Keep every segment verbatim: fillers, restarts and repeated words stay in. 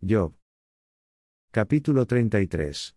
Job. Capítulo treinta y tres.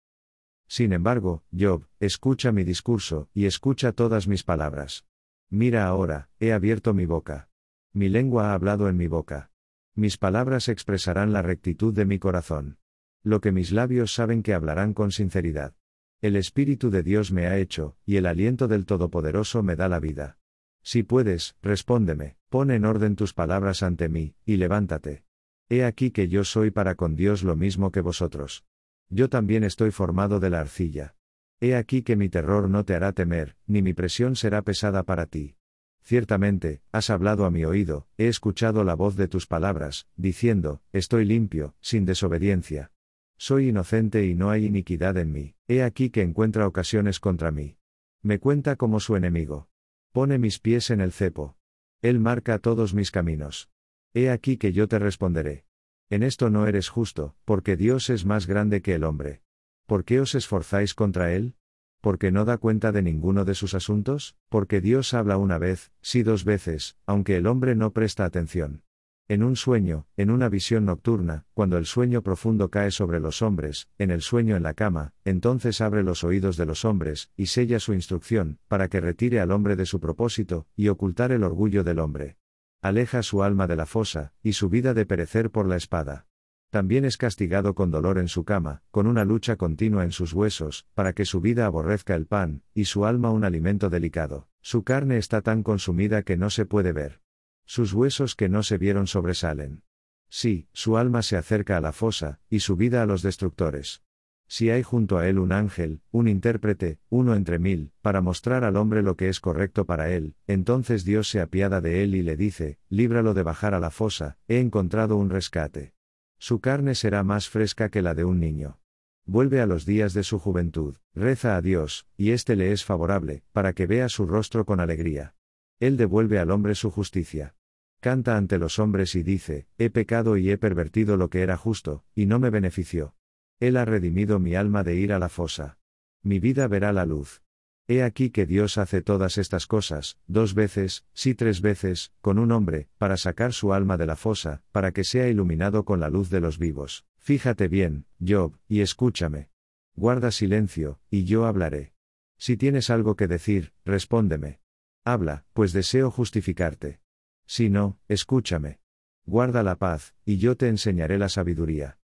Sin embargo, Job, escucha mi discurso, y escucha todas mis palabras. Mira ahora, he abierto mi boca. Mi lengua ha hablado en mi boca. Mis palabras expresarán la rectitud de mi corazón. Lo que mis labios saben que hablarán con sinceridad. El Espíritu de Dios me ha hecho, y el aliento del Todopoderoso me da la vida. Si puedes, respóndeme, pon en orden tus palabras ante mí, y levántate. He aquí que yo soy para con Dios lo mismo que vosotros. Yo también estoy formado de la arcilla. He aquí que mi terror no te hará temer, ni mi presión será pesada para ti. Ciertamente, has hablado a mi oído, he escuchado la voz de tus palabras, diciendo, estoy limpio, sin desobediencia. Soy inocente y no hay iniquidad en mí, he aquí que encuentra ocasiones contra mí. Me cuenta como su enemigo. Pone mis pies en el cepo. Él marca todos mis caminos. He aquí que yo te responderé. En esto no eres justo, porque Dios es más grande que el hombre. ¿Por qué os esforzáis contra él? ¿Porque no da cuenta de ninguno de sus asuntos? Porque Dios habla una vez, sí dos veces, aunque el hombre no presta atención. En un sueño, en una visión nocturna, cuando el sueño profundo cae sobre los hombres, en el sueño en la cama, entonces abre los oídos de los hombres, y sella su instrucción, para que retire al hombre de su propósito, y ocultar el orgullo del hombre. Aleja su alma de la fosa, y su vida de perecer por la espada. También es castigado con dolor en su cama, con una lucha continua en sus huesos, para que su vida aborrezca el pan, y su alma un alimento delicado. Su carne está tan consumida que no se puede ver. Sus huesos que no se vieron sobresalen. Sí, su alma se acerca a la fosa, y su vida a los destructores. Si hay junto a él un ángel, un intérprete, uno entre mil, para mostrar al hombre lo que es correcto para él, entonces Dios se apiada de él y le dice, líbralo de bajar a la fosa, he encontrado un rescate. Su carne será más fresca que la de un niño. Vuelve a los días de su juventud, reza a Dios, y éste le es favorable, para que vea su rostro con alegría. Él devuelve al hombre su justicia. Canta ante los hombres y dice, he pecado y he pervertido lo que era justo, y no me benefició. Él ha redimido mi alma de ir a la fosa. Mi vida verá la luz. He aquí que Dios hace todas estas cosas, dos veces, sí tres veces, con un hombre, para sacar su alma de la fosa, para que sea iluminado con la luz de los vivos. Fíjate bien, Job, y escúchame. Guarda silencio, y yo hablaré. Si tienes algo que decir, respóndeme. Habla, pues deseo justificarte. Si no, escúchame. Guarda la paz, y yo te enseñaré la sabiduría.